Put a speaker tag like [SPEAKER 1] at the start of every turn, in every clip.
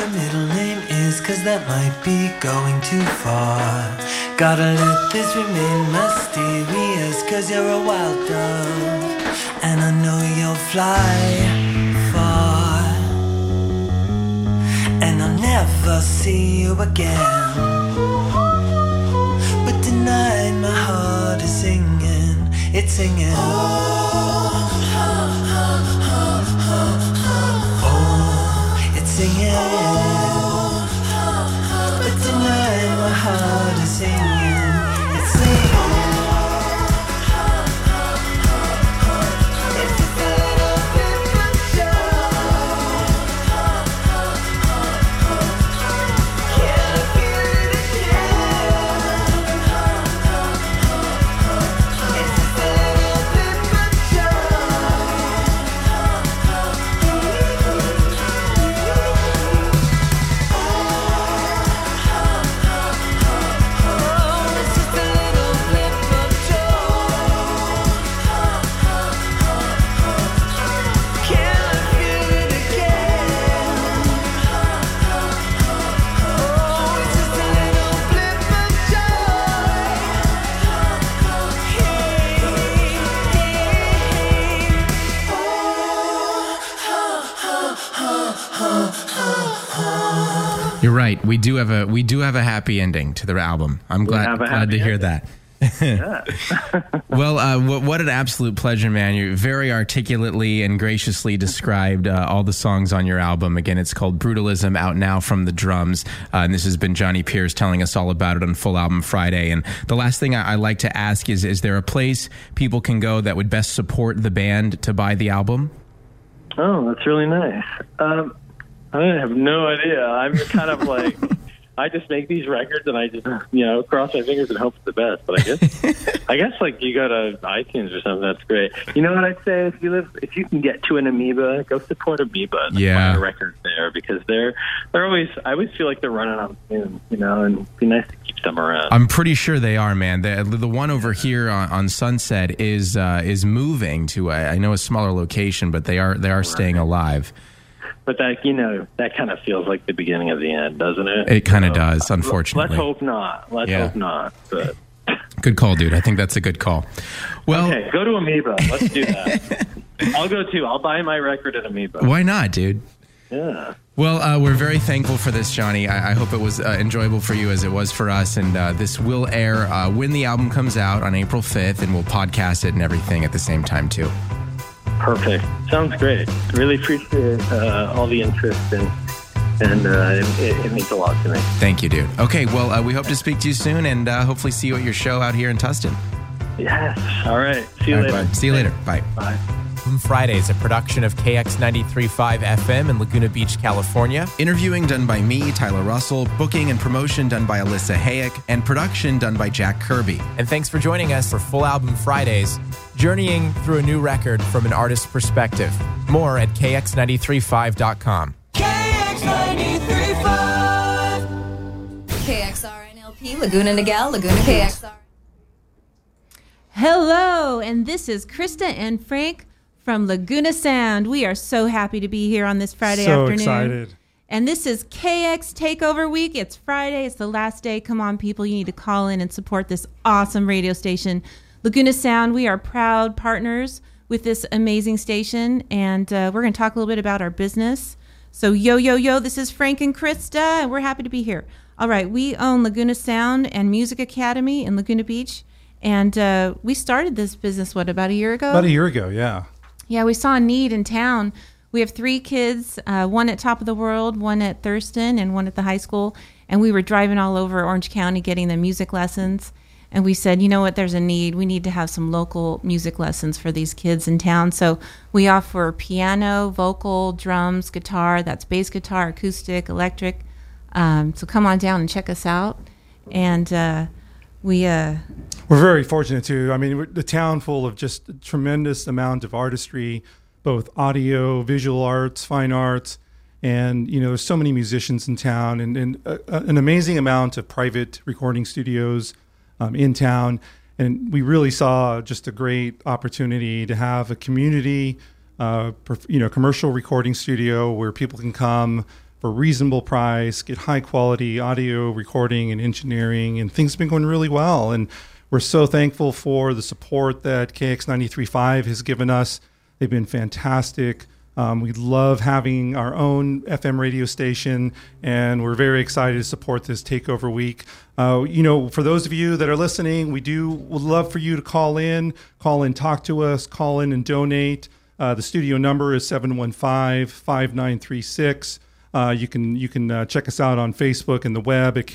[SPEAKER 1] your middle name is, 'cause that might be going too far. Gotta let this remain mysterious, 'cause you're a wild dove, and I know you'll fly far. And I'll never see you again, but tonight my heart is singing, it's singing. Oh, it's singing. But tonight my heart is singing, it's singing.
[SPEAKER 2] You're right. We do have a happy ending to the album. I'm glad to hear that.
[SPEAKER 3] Yeah.
[SPEAKER 2] Well, what an absolute pleasure, man. You very articulately and graciously described all the songs on your album. Again, it's called Brutalism, out now from the Drums. And this has been Johnny Pierce telling us all about it on Full Album Friday. And the last thing I like to ask is there a place people can go that would best support the band to buy the album?
[SPEAKER 3] Oh, that's really nice. I have no idea. I'm kind of like, I just make these records and I just, cross my fingers and hope for the best. But I guess like you go to iTunes or something, that's great. You know what I'd say? If you can get to an Amoeba, go support Amoeba and buy a record there, because they're always, I always feel like they're running out soon, and it'd be nice to keep them around.
[SPEAKER 2] I'm pretty sure they are, man. The one over here on Sunset is moving to I know a smaller location, but they are staying alive.
[SPEAKER 3] But that kind of feels like the beginning of the end, doesn't it?
[SPEAKER 2] It kind of does, unfortunately.
[SPEAKER 3] Let's hope not. Let's hope not. But
[SPEAKER 2] good call, dude. I think that's a good call. Well,
[SPEAKER 3] okay, go to Amoeba. Let's do that. I'll go too. I'll buy my record at Amoeba.
[SPEAKER 2] Why not, dude?
[SPEAKER 3] Yeah.
[SPEAKER 2] Well, we're very thankful for this, Johnny. I hope it was enjoyable for you as it was for us. And this will air when the album comes out on April 5th, and we'll podcast it and everything at the same time, too.
[SPEAKER 3] Perfect. Sounds great. Really appreciate all the interest, and it means a lot to me.
[SPEAKER 2] Thank you, dude. Okay, well, we hope to speak to you soon, and hopefully see you at your show out here in Tustin.
[SPEAKER 3] Yes. All right. See you later.
[SPEAKER 2] Bye. See you later. Bye.
[SPEAKER 3] Bye.
[SPEAKER 4] Fridays, a production of KX 93.5 FM in Laguna Beach, California.
[SPEAKER 2] Interviewing done by me, Tyler Russell. Booking and promotion done by Alyssa Hayek. And production done by Jack Kirby.
[SPEAKER 4] And thanks for joining us for Full Album Fridays, journeying through a new record from an artist's perspective. More at kx935.com.
[SPEAKER 5] KX935. KXRNLP, Laguna Niguel, Laguna KXR.
[SPEAKER 6] Hello, and this is Krista and Frank from Laguna Sound. We are so happy to be here on this Friday afternoon.
[SPEAKER 7] So excited.
[SPEAKER 6] And this is KX Takeover Week. It's Friday. It's the last day. Come on, people. You need to call in and support this awesome radio station. Laguna Sound, we are proud partners with this amazing station, and we're going to talk a little bit about our business. So, yo, this is Frank and Krista, and we're happy to be here. All right, we own Laguna Sound and Music Academy in Laguna Beach. And we started this business, about a year ago?
[SPEAKER 7] About a year ago, yeah.
[SPEAKER 6] Yeah, we saw a need in town. We have 3 kids, one at Top of the World, one at Thurston, and one at the high school. And we were driving all over Orange County getting them music lessons. And we said, you know what, there's a need. We need to have some local music lessons for these kids in town. So we offer piano, vocal, drums, guitar. That's bass guitar, acoustic, electric. So come on down and check us out. And we're
[SPEAKER 7] very fortunate too. I mean, the town full of just a tremendous amount of artistry, both audio, visual arts, fine arts, and there's so many musicians in town, and an amazing amount of private recording studios in town. And we really saw just a great opportunity to have a community, commercial recording studio where people can come for a reasonable price, get high quality audio recording and engineering, and things have been going really well. And we're so thankful for the support that KX93.5 has given us. They've been fantastic. We love having our own FM radio station, and we're very excited to support this Takeover Week. For those of you that are listening, would love for you to call in, talk to us, call in and donate. The studio number is 715-5936. You can check us out on Facebook and the web at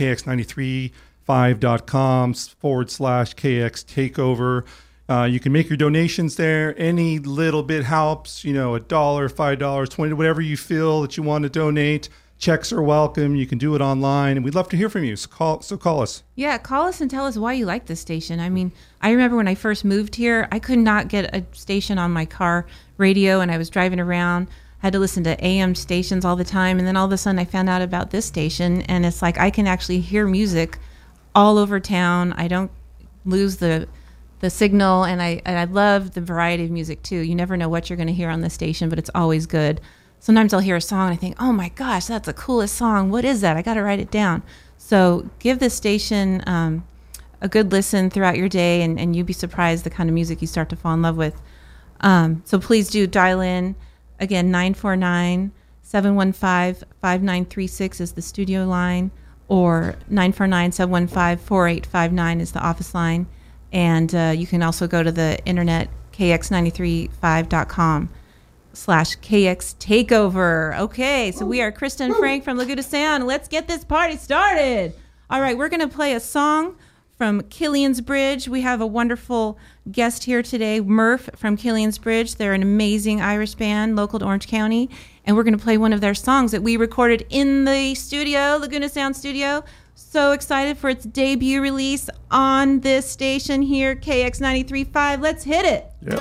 [SPEAKER 7] kx935.com/KX Takeover. You can make your donations there. Any little bit helps, $1, $5, $20, whatever you feel that you want to donate. Checks are welcome. You can do it online, and we'd love to hear from you. So call us.
[SPEAKER 6] Yeah, call us and tell us why you like this station. I mean, I remember when I first moved here, I could not get a station on my car radio, and I was driving around. I had to listen to AM stations all the time, and then all of a sudden I found out about this station, and it's like I can actually hear music all over town. I don't lose the signal, and I love the variety of music too. You never know what you're going to hear on the station, but it's always good. Sometimes I'll hear a song and I think, oh my gosh, that's the coolest song. What is that? I got to write it down. So give this station a good listen throughout your day, and you'd be surprised the kind of music you start to fall in love with. So please do dial in. Again, 949-715-5936 is the studio line, or 949-715-4859 is the office line. And you can also go to the internet, kx935.com/KX Takeover. Okay, so we are Krista and Frank from Laguna Sound. Let's get this party started. All right, we're going to play a song from Killian's Bridge. We have a wonderful guest here today, Murph from Killian's Bridge. They're an amazing Irish band, local to Orange County. And we're going to play one of their songs that we recorded in the studio, Laguna Sound Studio. So excited for its debut release on this station here, KX93.5. Let's hit it.
[SPEAKER 7] Yep.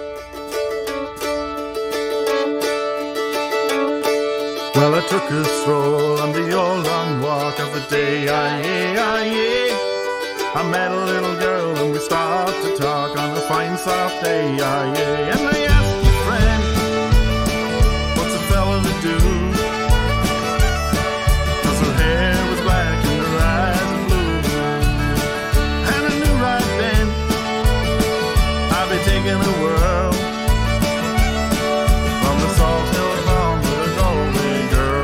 [SPEAKER 8] Well, I took a stroll on the old long walk of the day. I met a little girl and we started to talk on a fine soft day. And I asked my friend, what's a fella to do? 'Cause her hair was black and her eyes were blue. And I knew right then I'd be taking the world from the Salt Hill Farm to the Galway girl.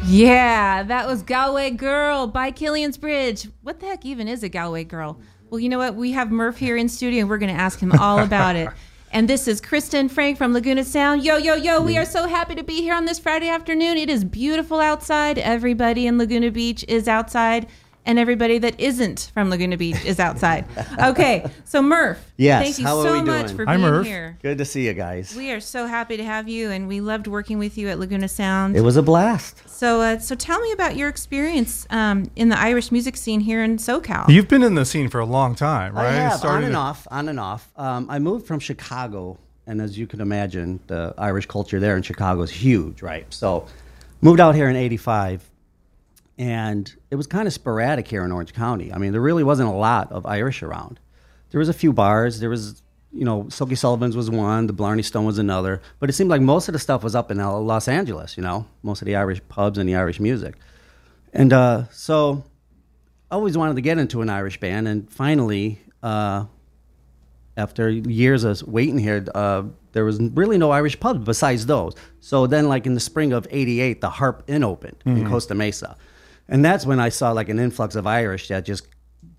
[SPEAKER 6] Yeah, that was Galway Girl by Killian's Bridge. What the heck even is a Galway Girl? Well, you know what? We have Murph here in studio, and we're going to ask him all about it. And this is Kristen Frank from Laguna Sound. Yo, yo, yo, we are so happy to be here on this Friday afternoon. It is beautiful outside. Everybody in Laguna Beach is outside, and everybody that isn't from Laguna Beach is outside. Okay, so Murph,
[SPEAKER 9] Yes,
[SPEAKER 6] thank you
[SPEAKER 9] how are
[SPEAKER 6] so
[SPEAKER 9] we
[SPEAKER 6] much
[SPEAKER 9] doing?
[SPEAKER 6] for
[SPEAKER 7] Hi,
[SPEAKER 6] being
[SPEAKER 7] Murph.
[SPEAKER 6] here.
[SPEAKER 9] Good to see you guys.
[SPEAKER 6] We are so happy to have you, and we loved working with you at Laguna Sound.
[SPEAKER 9] It was a blast.
[SPEAKER 6] So tell me about your experience in the Irish music scene here in SoCal.
[SPEAKER 7] You've been in the scene for a long time, right?
[SPEAKER 9] I have, on
[SPEAKER 7] Started
[SPEAKER 9] and
[SPEAKER 7] at-
[SPEAKER 9] off, on and off. I moved from Chicago, and as you can imagine, the Irish culture there in Chicago is huge, right? So moved out here in 85, and it was kind of sporadic here in Orange County. I mean, there really wasn't a lot of Irish around. There was a few bars. There was, Silky Sullivan's was one, the Blarney Stone was another, but it seemed like most of the stuff was up in Los Angeles, most of the Irish pubs and the Irish music. And so I always wanted to get into an Irish band, and finally, after years of waiting here, there was really no Irish pubs besides those. So then, like in the spring of '88, the Harp Inn opened in Costa Mesa, and that's when I saw like an influx of Irish that just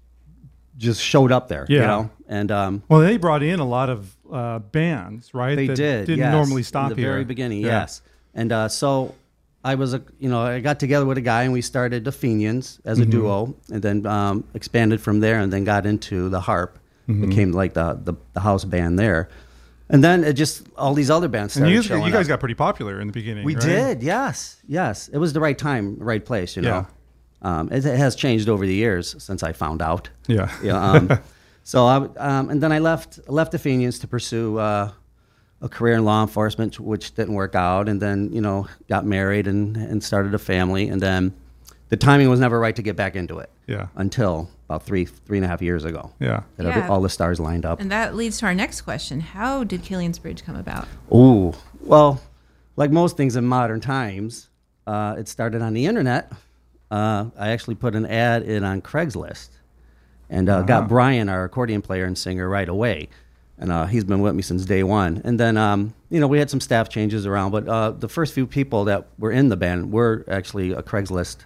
[SPEAKER 9] showed up there.
[SPEAKER 7] Yeah.
[SPEAKER 9] And
[SPEAKER 7] Well, they brought in a lot of bands, right?
[SPEAKER 9] they
[SPEAKER 7] that
[SPEAKER 9] did.
[SPEAKER 7] Didn't normally stop
[SPEAKER 9] in the
[SPEAKER 7] here.
[SPEAKER 9] very beginning.
[SPEAKER 7] Yeah.
[SPEAKER 9] Yes, and so I was I got together with a guy and we started the Fenians as a duo, and then expanded from there, and then got into the Harp, became like the house band there, and then it just all these other bands
[SPEAKER 7] And
[SPEAKER 9] started
[SPEAKER 7] you
[SPEAKER 9] showing
[SPEAKER 7] guys
[SPEAKER 9] up.
[SPEAKER 7] got pretty popular in the beginning.
[SPEAKER 9] We
[SPEAKER 7] right?
[SPEAKER 9] did, yes. It was the right time, right place.
[SPEAKER 7] Yeah.
[SPEAKER 9] It has changed over the years since I found out.
[SPEAKER 7] Yeah.
[SPEAKER 9] Yeah. So and then I left the Fenians to pursue a career in law enforcement, which didn't work out, and then got married and started a family, and then the timing was never right to get back into it.
[SPEAKER 7] Yeah.
[SPEAKER 9] Until about three and a half years ago.
[SPEAKER 7] Yeah.
[SPEAKER 6] Yeah.
[SPEAKER 9] All the stars lined up.
[SPEAKER 6] And that leads to our next question. How did Killian's Bridge come about?
[SPEAKER 9] Ooh, well, like most things in modern times, it started on the internet. I actually put an ad in on Craigslist, and got Brian, our accordion player and singer, right away. And he's been with me since day one. And then, we had some staff changes around, but the first few people that were in the band were actually a Craigslist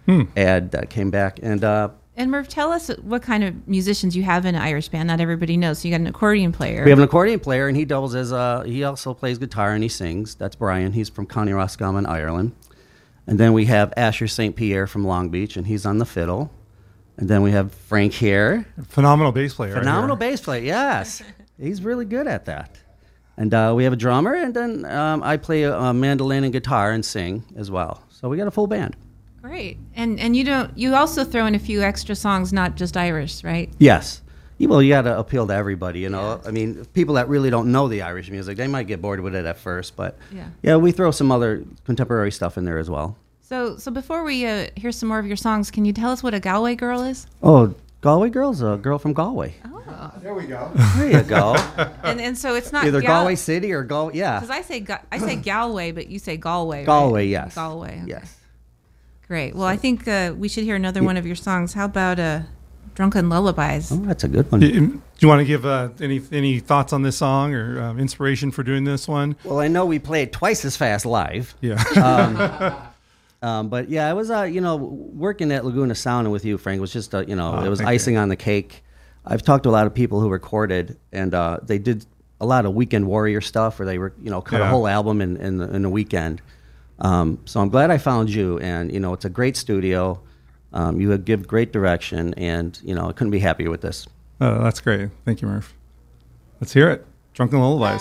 [SPEAKER 9] ad that came back. And
[SPEAKER 6] Murph, tell us what kind of musicians you have in an Irish band. Not everybody knows. So you got an accordion player.
[SPEAKER 9] we have an accordion player, and he doubles as he also plays guitar and he sings. That's Brian. He's from County Roscommon, Ireland. And then we have Asher St. Pierre from Long Beach, and he's on the fiddle. And then we have Frank here.
[SPEAKER 7] Phenomenal bass player. right
[SPEAKER 9] Phenomenal
[SPEAKER 7] here.
[SPEAKER 9] bass player, yes. He's really good at that. And we have a drummer, and then I play a mandolin and guitar and sing as well. So we got a full band.
[SPEAKER 6] Great. And you also throw in a few extra songs, not just Irish, right?
[SPEAKER 9] Yes. Well, you got to appeal to everybody, I mean, people that really don't know the Irish music, they might get bored with it at first, but
[SPEAKER 6] Yeah.
[SPEAKER 9] we throw some other contemporary stuff in there as well.
[SPEAKER 6] So before we hear some more of your songs, can you tell us what a Galway girl is?
[SPEAKER 9] Oh, Galway Girl's a girl from Galway.
[SPEAKER 7] There we go.
[SPEAKER 9] There you go.
[SPEAKER 6] And so it's not
[SPEAKER 9] Either Galway City or Galway, yeah.
[SPEAKER 6] Because I say Galway, but you say Galway.
[SPEAKER 9] Galway,
[SPEAKER 6] right?
[SPEAKER 9] yes.
[SPEAKER 6] Galway. Okay.
[SPEAKER 9] Yes.
[SPEAKER 6] Great. Well, I think we should hear another one of your songs. How about Drunken Lullabies?
[SPEAKER 9] Oh, that's a good one.
[SPEAKER 7] Do you want to give any thoughts on this song or inspiration for doing this one?
[SPEAKER 9] Well, I know we play it twice as fast live.
[SPEAKER 7] Yeah.
[SPEAKER 9] But yeah, it was, working at Laguna Sound and with you, Frank, was just, it was
[SPEAKER 7] thank
[SPEAKER 9] icing on the cake. I've talked to a lot of people who recorded, and they did a lot of Weekend Warrior stuff where they were, cut a
[SPEAKER 7] Yeah.
[SPEAKER 9] whole album in a weekend. So I'm glad I found you, and, it's a great studio. You would give great direction, and, I couldn't be happier with this.
[SPEAKER 7] Oh, that's great. Thank you, Murph. Let's hear it. Drunken Lullabies.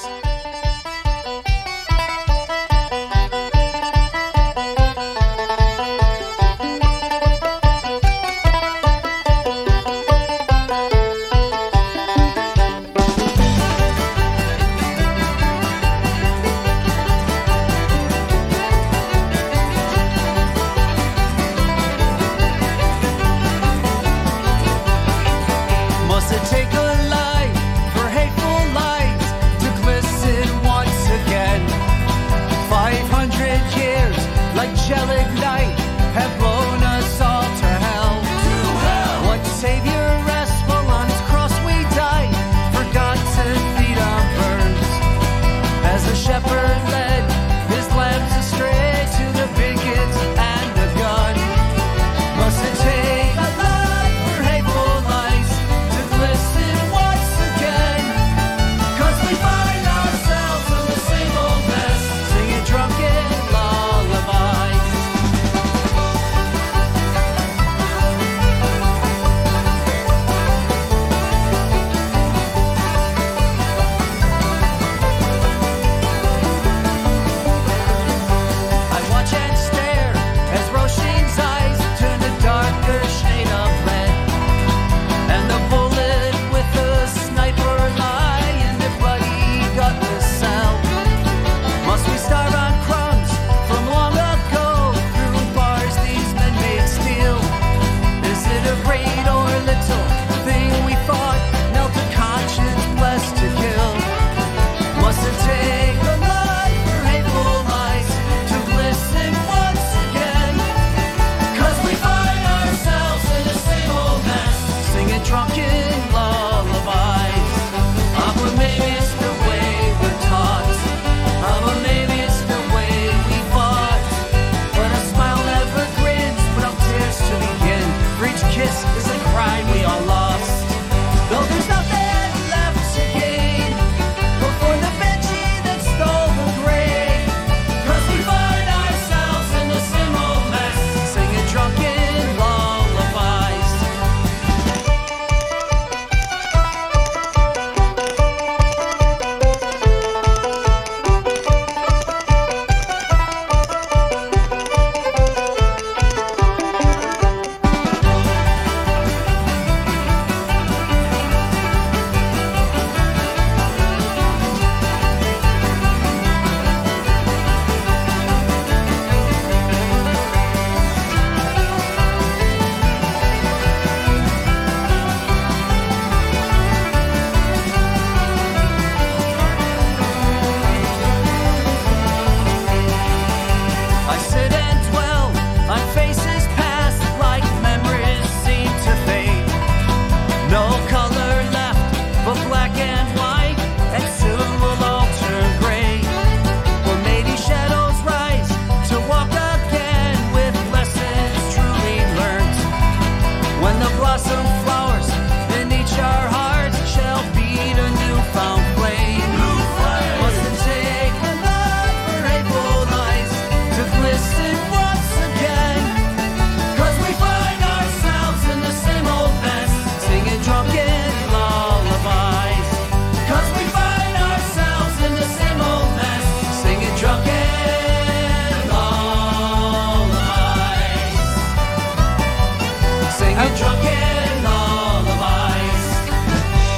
[SPEAKER 1] Must it take a life for hateful lights to glisten?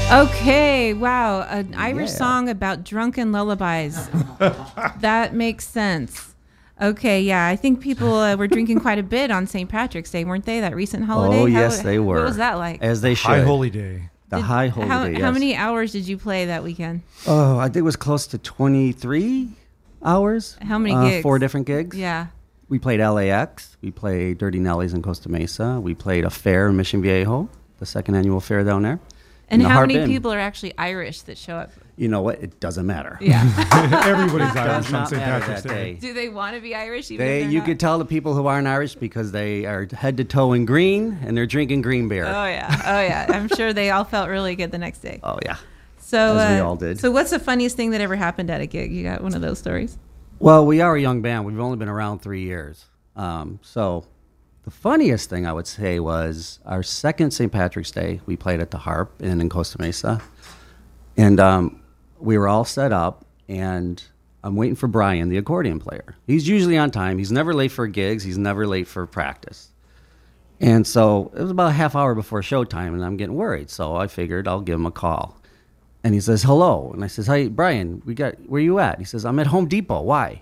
[SPEAKER 6] Okay, wow. An Irish
[SPEAKER 9] Yeah.
[SPEAKER 6] song about drunken lullabies. That makes sense. Okay, yeah. I think people were drinking quite a bit on St. Patrick's Day, weren't they? That recent holiday?
[SPEAKER 9] Oh, yes, they were.
[SPEAKER 6] What was that like?
[SPEAKER 9] As they should.
[SPEAKER 7] High Holy Day.
[SPEAKER 9] The High Holy
[SPEAKER 6] how,
[SPEAKER 9] Day, yes.
[SPEAKER 6] How many hours did you play that weekend?
[SPEAKER 9] Oh, I think it was close to 23 hours.
[SPEAKER 6] How many gigs?
[SPEAKER 9] 4 different gigs.
[SPEAKER 6] Yeah.
[SPEAKER 9] We played LAX. We played Dirty Nellies in Costa Mesa. We played a fair in Mission Viejo, the second annual fair down there.
[SPEAKER 6] And
[SPEAKER 9] the
[SPEAKER 6] how
[SPEAKER 9] Harp
[SPEAKER 6] many
[SPEAKER 9] Inn.
[SPEAKER 6] people are actually Irish that show up?
[SPEAKER 9] You know what? It doesn't matter.
[SPEAKER 6] Yeah.
[SPEAKER 7] Everybody's
[SPEAKER 9] Does
[SPEAKER 7] Irish on
[SPEAKER 9] not
[SPEAKER 7] St.
[SPEAKER 9] matter
[SPEAKER 7] Patrick's
[SPEAKER 9] that
[SPEAKER 7] Day.
[SPEAKER 9] day.
[SPEAKER 6] Do they want to be Irish? Even if they're
[SPEAKER 9] You
[SPEAKER 6] not?
[SPEAKER 9] could tell the people who aren't Irish because they are head to toe in green and they're drinking green beer.
[SPEAKER 6] Oh yeah. I'm sure they all felt really good the next day.
[SPEAKER 9] Oh, yeah.
[SPEAKER 6] So
[SPEAKER 9] As we all did.
[SPEAKER 6] So what's the funniest thing that ever happened at a gig? You got one of those stories?
[SPEAKER 9] Well, we are a young band. We've only been around 3 years. So the funniest thing I would say was our second St. Patrick's Day, we played at the Harp Inn in Costa Mesa. And we were all set up, and I'm waiting for Brian, the accordion player. He's usually on time. He's never late for gigs. He's never late for practice. And so it was about a half hour before showtime, and I'm getting worried. So I figured I'll give him a call. And he says, hello. And I says, hi, Brian, where you at? He says, I'm at Home Depot. Why?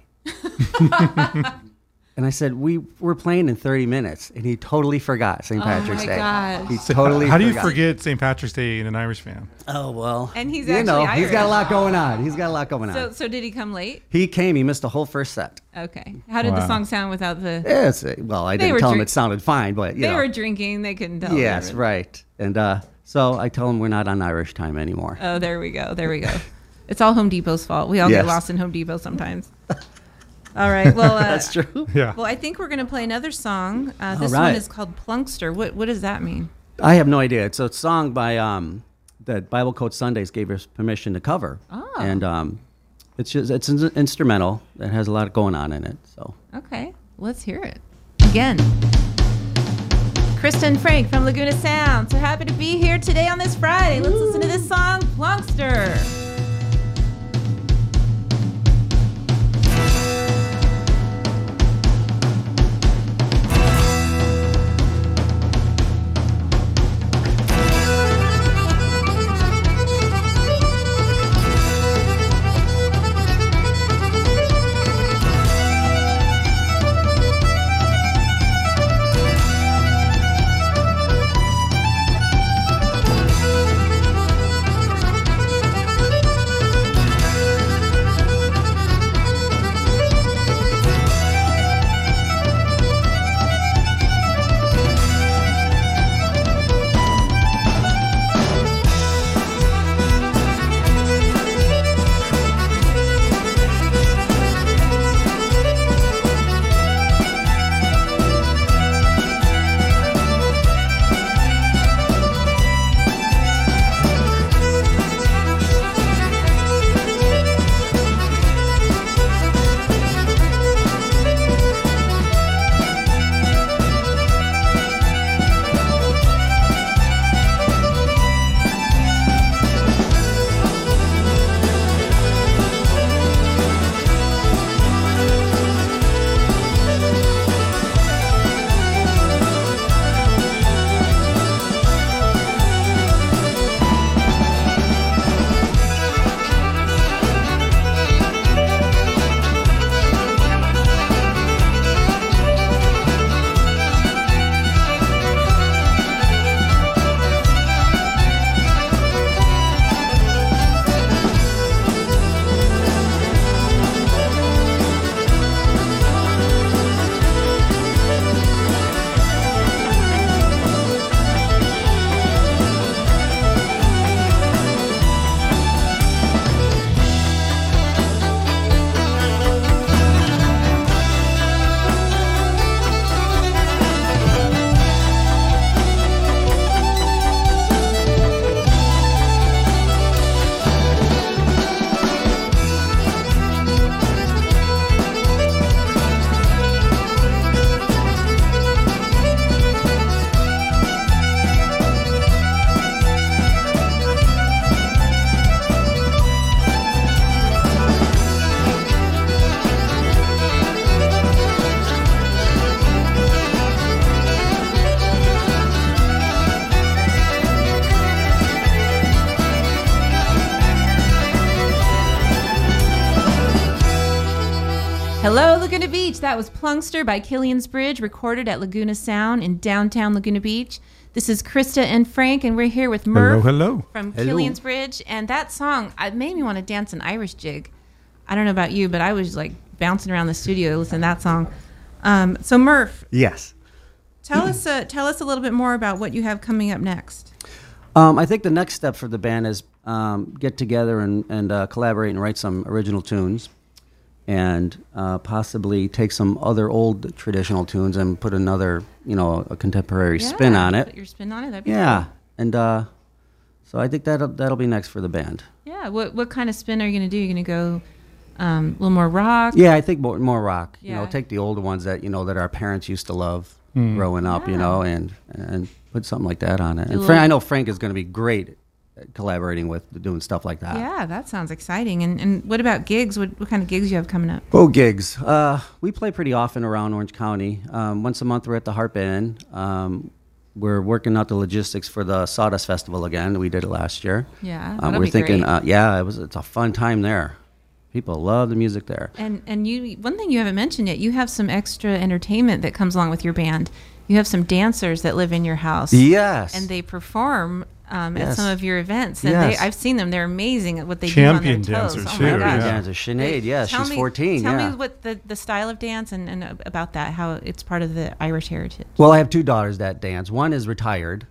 [SPEAKER 9] And I said, we were playing in 30 minutes. And he totally forgot St. Patrick's Day.
[SPEAKER 6] gosh.
[SPEAKER 9] He totally
[SPEAKER 7] How do you
[SPEAKER 9] forgot.
[SPEAKER 7] forget St. Patrick's Day in an Irish fan?
[SPEAKER 9] Oh, well.
[SPEAKER 6] And he's
[SPEAKER 9] you
[SPEAKER 6] actually
[SPEAKER 9] know, he's got a
[SPEAKER 6] Irish.
[SPEAKER 9] lot going on.
[SPEAKER 6] So did he come late?
[SPEAKER 9] He came. He missed the whole first set.
[SPEAKER 6] Okay. How did the
[SPEAKER 7] Wow.
[SPEAKER 6] song sound without the?
[SPEAKER 9] Yes. Well, I
[SPEAKER 6] They
[SPEAKER 9] didn't
[SPEAKER 6] were
[SPEAKER 9] tell him
[SPEAKER 6] drink-
[SPEAKER 9] it sounded fine, but, you
[SPEAKER 6] They
[SPEAKER 9] know.
[SPEAKER 6] were drinking. They couldn't tell.
[SPEAKER 9] Yes,
[SPEAKER 6] They were-
[SPEAKER 9] right. And so I tell him we're not on Irish time anymore.
[SPEAKER 6] Oh, there we go. It's all Home Depot's fault. We all get
[SPEAKER 9] Yes.
[SPEAKER 6] lost in Home Depot sometimes. All right. Well,
[SPEAKER 9] That's true.
[SPEAKER 7] Yeah.
[SPEAKER 6] Well, I think we're going to play another song. This
[SPEAKER 9] right.
[SPEAKER 6] one is called Plunkster. What does that mean?
[SPEAKER 9] I have no idea. It's a song by that Bible Coach Sundays gave us permission to cover.
[SPEAKER 6] Oh.
[SPEAKER 9] And it's an instrumental that has a lot going on in it. So
[SPEAKER 6] Okay. Let's hear it again. Krista and Frank from Laguna Sound. So happy to be here today on this Friday. Let's listen to this song, Plunkster.
[SPEAKER 1] Thank
[SPEAKER 6] Hello, Laguna Beach. That was Plungster by Killian's Bridge, recorded at Laguna Sound in downtown Laguna Beach. This is Krista and Frank, and we're here with Murph
[SPEAKER 7] Hello.
[SPEAKER 6] from Killian's Bridge. And that song, it made me want to dance an Irish jig. I don't know about you, but I was like bouncing around the studio listening to that song. So Murph,
[SPEAKER 9] Yes.
[SPEAKER 6] tell us a little bit more about what you have coming up next.
[SPEAKER 9] I think the next step for the band is get together and collaborate and write some original tunes, and possibly take some other old traditional tunes and put another, a contemporary spin on it.
[SPEAKER 6] Put your spin on it. That'd be
[SPEAKER 9] Yeah,
[SPEAKER 6] cool.
[SPEAKER 9] and so I think that'll be next for the band.
[SPEAKER 6] Yeah. What kind of spin are you going to do? You're going to go a little more rock?
[SPEAKER 9] Yeah, I think more rock.
[SPEAKER 6] Yeah.
[SPEAKER 9] Take the older ones that that our parents used to love growing up.
[SPEAKER 6] Yeah.
[SPEAKER 9] And put something like that on it. And
[SPEAKER 6] little-
[SPEAKER 9] I know Frank is going to be great at collaborating with doing stuff like that.
[SPEAKER 6] Yeah, that sounds exciting. And what about gigs? What kind of gigs you have coming up?
[SPEAKER 9] Oh, gigs. We play pretty often around Orange County. Once a month we're at the Harp Inn. We're working out the logistics for the Sawdust Festival again. We did it last year.
[SPEAKER 6] Yeah, that'll
[SPEAKER 9] we're
[SPEAKER 6] be
[SPEAKER 9] thinking,
[SPEAKER 6] great.
[SPEAKER 9] it's a fun time there. People love the music there.
[SPEAKER 6] And you, one thing you haven't mentioned yet, you have some extra entertainment that comes along with your band. You have some dancers that live in your house.
[SPEAKER 9] Yes.
[SPEAKER 6] And they perform at
[SPEAKER 9] Yes.
[SPEAKER 6] some of your events. And
[SPEAKER 9] Yes.
[SPEAKER 6] I've seen them. They're amazing at what they
[SPEAKER 7] Champion
[SPEAKER 6] do on their toes.
[SPEAKER 7] dancers,
[SPEAKER 6] Oh
[SPEAKER 7] too,
[SPEAKER 6] my
[SPEAKER 7] yeah.
[SPEAKER 6] gosh.
[SPEAKER 9] Dancer, Sinead,
[SPEAKER 6] Tell
[SPEAKER 9] she's
[SPEAKER 6] me-
[SPEAKER 9] 14.
[SPEAKER 6] Tell
[SPEAKER 9] yeah.
[SPEAKER 6] me what the style of dance and about that, how it's part of the Irish heritage.
[SPEAKER 9] Well, I have two daughters that dance. One is retired,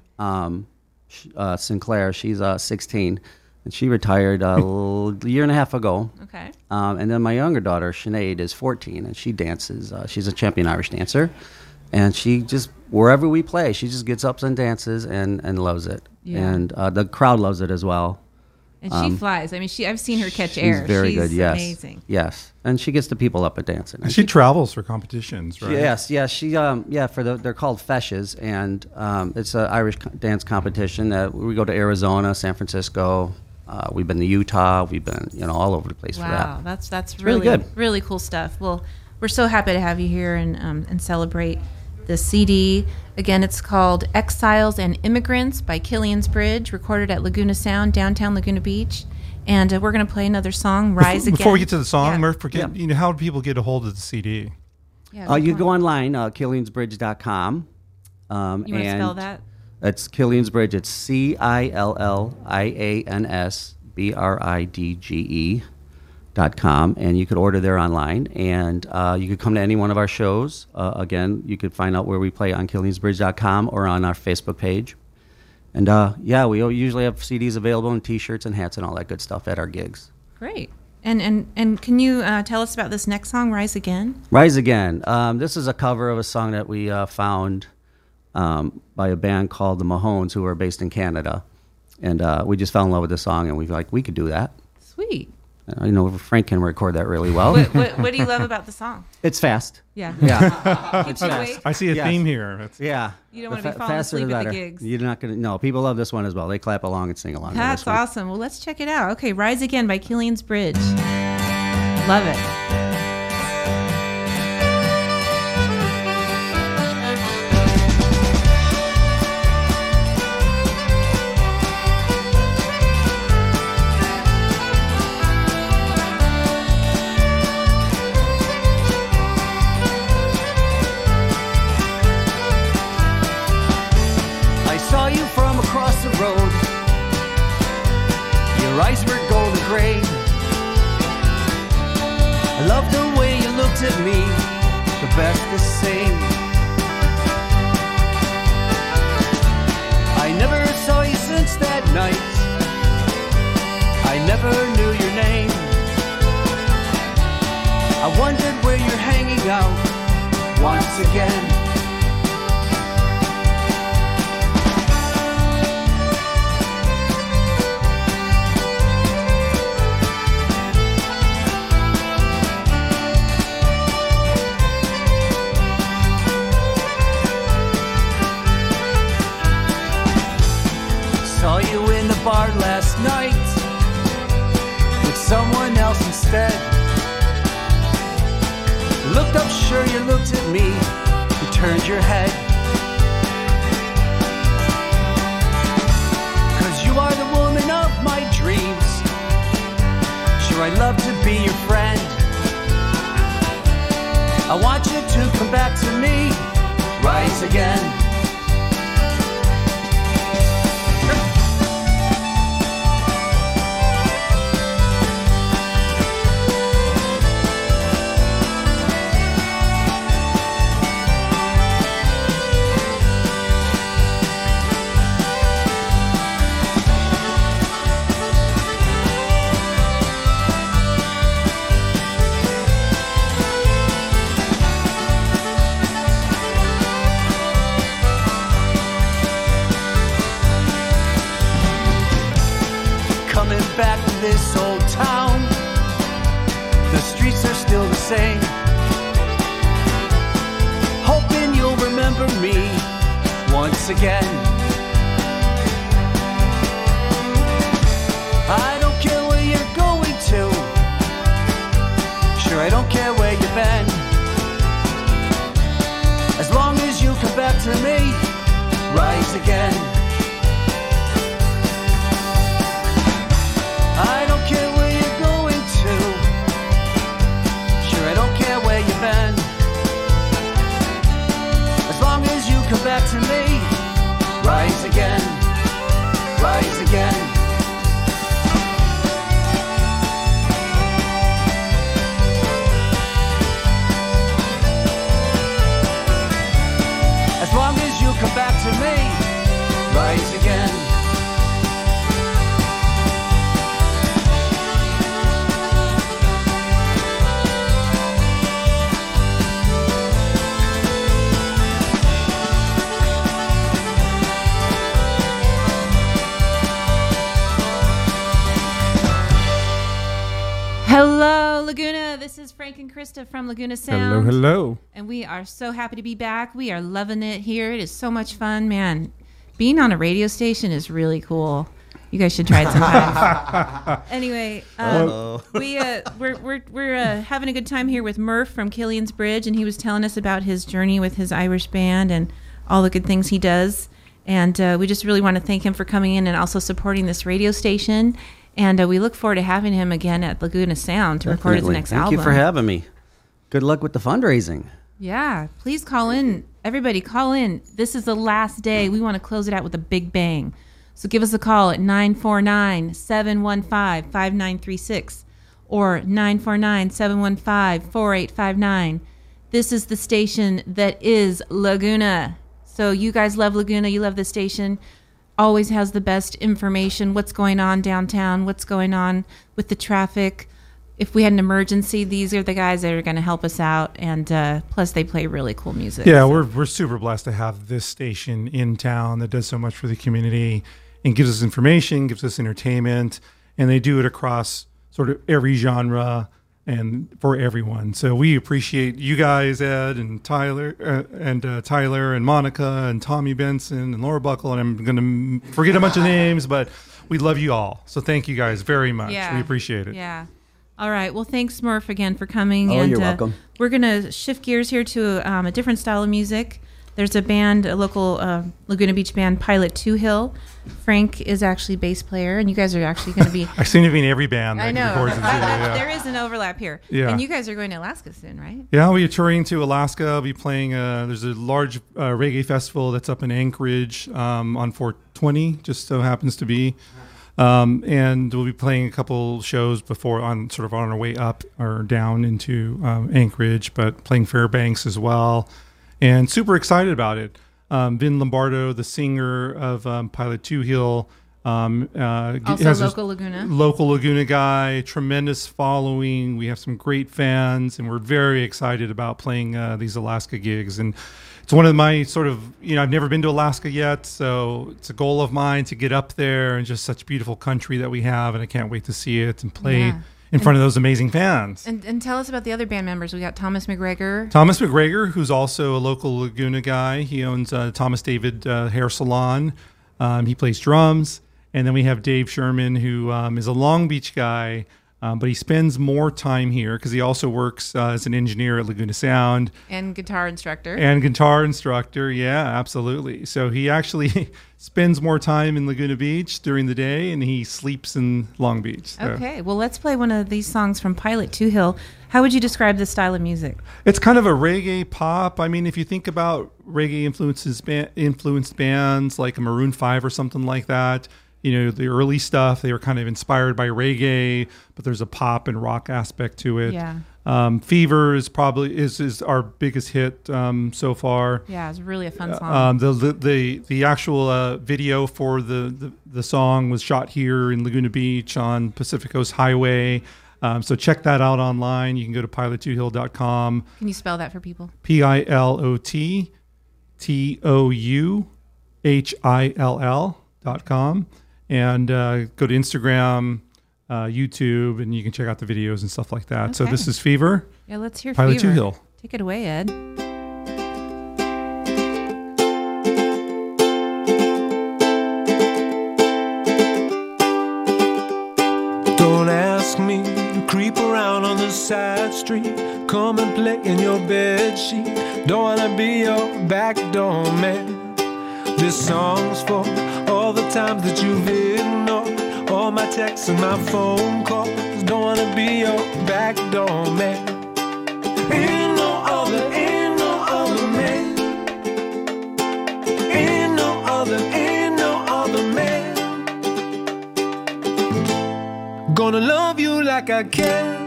[SPEAKER 9] Sinclair. She's 16, and she retired a year and a half ago.
[SPEAKER 6] Okay.
[SPEAKER 9] And then my younger daughter, Sinead, is 14, and she dances. She's a champion Irish dancer, and she just, wherever we play, she just gets up and dances and loves it.
[SPEAKER 6] Yeah.
[SPEAKER 9] And the crowd loves it as well.
[SPEAKER 6] And she flies. I mean, I've seen her catch
[SPEAKER 9] She's
[SPEAKER 6] air.
[SPEAKER 9] very
[SPEAKER 6] She's
[SPEAKER 9] good, yes.
[SPEAKER 6] amazing.
[SPEAKER 9] Yes. And she gets the people up at dancing.
[SPEAKER 7] And she travels for competitions, right?
[SPEAKER 9] Yes, she they're called feshes, and it's an Irish dance competition that we go to Arizona, San Francisco. We've been to Utah. We've been all over the place for
[SPEAKER 6] Wow,
[SPEAKER 9] that.
[SPEAKER 6] that's
[SPEAKER 9] really
[SPEAKER 6] really
[SPEAKER 9] good.
[SPEAKER 6] really cool stuff. Well, we're so happy to have you here and celebrate the CD. Again, it's called Exiles and Immigrants by Killian's Bridge, recorded at Laguna Sound, downtown Laguna Beach. And we're going to play another song, Rise Again.
[SPEAKER 7] Before we get to the song,
[SPEAKER 6] Yeah.
[SPEAKER 7] Murph, how do people get a hold of the CD?
[SPEAKER 6] Yeah,
[SPEAKER 9] You go online, killiansbridge.com.
[SPEAKER 6] You want to spell that?
[SPEAKER 9] It's Killian's Bridge. It's CILLIANSBRIDGE.com, and you could order there online, and you could come to any one of our shows. Again, you could find out where we play on killiansbridge.com or on our Facebook page. And we usually have CDs available and T-shirts and hats and all that good stuff at our gigs.
[SPEAKER 6] Great. And can you tell us about this next song, Rise Again?
[SPEAKER 9] Rise Again. This is a cover of a song that we found by a band called the Mahones, who are based in Canada. And we just fell in love with the song, and we could do that.
[SPEAKER 6] Sweet.
[SPEAKER 9] Frank can record that really well.
[SPEAKER 6] What do you love about the song?
[SPEAKER 9] It's fast.
[SPEAKER 6] Yeah.
[SPEAKER 9] Yeah.
[SPEAKER 6] Keeps you awake.
[SPEAKER 7] I see a
[SPEAKER 9] Yes.
[SPEAKER 7] theme here.
[SPEAKER 9] Yeah.
[SPEAKER 6] You don't want to be falling
[SPEAKER 9] faster
[SPEAKER 6] asleep
[SPEAKER 9] the
[SPEAKER 6] at the
[SPEAKER 9] better.
[SPEAKER 6] gigs.
[SPEAKER 9] You're not going to. No, people love this one as well. They clap along and sing along. to
[SPEAKER 6] That's
[SPEAKER 9] this one.
[SPEAKER 6] awesome. Well, let's check it out. Okay, Rise Again by Killian's Bridge. Love it.
[SPEAKER 10] I saw you from across the road. Your eyes were golden gray. I love the way you looked at me, the best to say. I never saw you since that night. I never knew your name. I wondered where you're hanging out once again. Saw you in the bar last night with someone else instead. Looked up, sure you looked at me. You turned your head. 'Cause you are the woman of my dreams. Sure, I'd love to be your friend. I want you to come back to me. Rise again. Back to this old town, the streets are still the same. Hoping you'll remember me once again. I don't care where you're going to, sure I don't care where you've been, as long as you come back to me. Rise again. I don't care where you're going to, sure I don't care where you've been, as long as you come back to me. Rise again, rise again. As long as you come back to me. Rise again.
[SPEAKER 6] Hello, Laguna. This is Frank and Krista from Laguna Sound.
[SPEAKER 7] Hello.
[SPEAKER 6] And we are so happy to be back. We are loving it here. It is so much fun, man. Being on a radio station is really cool. You guys should try it sometime. Anyway, we're having a good time here with Murph from Killian's Bridge, and he was telling us about his journey with his Irish band and all the good things he does. And we just really want to thank him for coming in and also supporting this radio station. And we look forward to having him again at Laguna Sound to record his next album.
[SPEAKER 9] Thank you for having me. Good luck with the fundraising.
[SPEAKER 6] Yeah, please call in. Everybody, call in. This is the last day. We want to close it out with a big bang. So give us a call at 949-715-5936 or 949-715-4859. This is the station that is Laguna. So you guys love Laguna. You love the station. Always has the best information, what's going on downtown, what's going on with the traffic. If we had an emergency, these are the guys that are going to help us out. And plus, they play really cool music.
[SPEAKER 7] Yeah, so we're super blessed to have this station in town that does so much for the community and gives us information, gives us entertainment, and they do it across sort of every genre and for everyone. So we appreciate you guys, Ed and Tyler and Monica and Tommy Benson and Laura Buckle, and I'm going to forget a bunch of names, but we love you all. So thank you guys very much.
[SPEAKER 6] Yeah.
[SPEAKER 7] We appreciate it.
[SPEAKER 6] Yeah. All right. Well, thanks, Murph, again for coming.
[SPEAKER 9] Oh, you're welcome.
[SPEAKER 6] We're going to shift gears here to a different style of music. There's a band, a local Laguna Beach band, Pilot Two Hill. Frank is actually bass player, and you guys are actually going to be...
[SPEAKER 7] I seem to be in every band.
[SPEAKER 6] I know.
[SPEAKER 7] Records yeah.
[SPEAKER 6] There is an overlap here.
[SPEAKER 7] Yeah.
[SPEAKER 6] And you guys are going to Alaska soon, right?
[SPEAKER 7] Yeah, we're touring to Alaska. I'll be playing... there's a large reggae festival that's up in Anchorage on 420, just so happens to be. And we'll be playing a couple shows before on our way up or down into Anchorage, but playing Fairbanks as well. And super excited about it. Vin Lombardo, the singer of Pilot Two Hill,
[SPEAKER 6] also local Laguna.
[SPEAKER 7] Local Laguna guy, tremendous following. We have some great fans, and we're very excited about playing these Alaska gigs. And it's one of my I've never been to Alaska yet, so it's a goal of mine to get up there, and just such beautiful country that we have, and I can't wait to see it and play in front of those amazing fans.
[SPEAKER 6] And tell us about the other band members. We got Thomas McGregor.
[SPEAKER 7] Thomas McGregor, who's also a local Laguna guy. He owns Thomas David Hair Salon. He plays drums. And then we have Dave Sherman, who is a Long Beach guy, But he spends more time here because he also works as an engineer at Laguna Sound.
[SPEAKER 6] And guitar instructor.
[SPEAKER 7] Yeah, absolutely. So he actually spends more time in Laguna Beach during the day, and he sleeps in Long Beach. So.
[SPEAKER 6] Okay, well, let's play one of these songs from Pilot Two Hill. How would you describe this style of music?
[SPEAKER 7] It's kind of a reggae pop. I mean, if you think about reggae influenced bands like a Maroon 5 or something like that, you know, the early stuff, they were kind of inspired by reggae, but there's a pop and rock aspect to it.
[SPEAKER 6] Yeah.
[SPEAKER 7] Fever is probably is our biggest hit so far.
[SPEAKER 6] Yeah, it's really a fun song.
[SPEAKER 7] The actual video for the song was shot here in Laguna Beach on Pacific Coast Highway. So check that out online. You can go to pilot2hill.com.
[SPEAKER 6] Can you spell that for people?
[SPEAKER 7] pilotouhill.com. And go to Instagram, YouTube, and you can check out the videos and stuff like that.
[SPEAKER 6] Okay.
[SPEAKER 7] So this is Fever.
[SPEAKER 6] Yeah, let's hear
[SPEAKER 7] Pilot
[SPEAKER 6] Fever.
[SPEAKER 7] 2 Hill.
[SPEAKER 6] Take it away, Ed.
[SPEAKER 10] Don't ask me to creep around on the side street. Come and play in your bed sheet. Don't wanna be your backdoor man. This song's for all the times that you've ignored all my texts and my phone calls. Don't wanna be your backdoor man. Ain't no other man. Ain't no other man. Gonna love you like I can.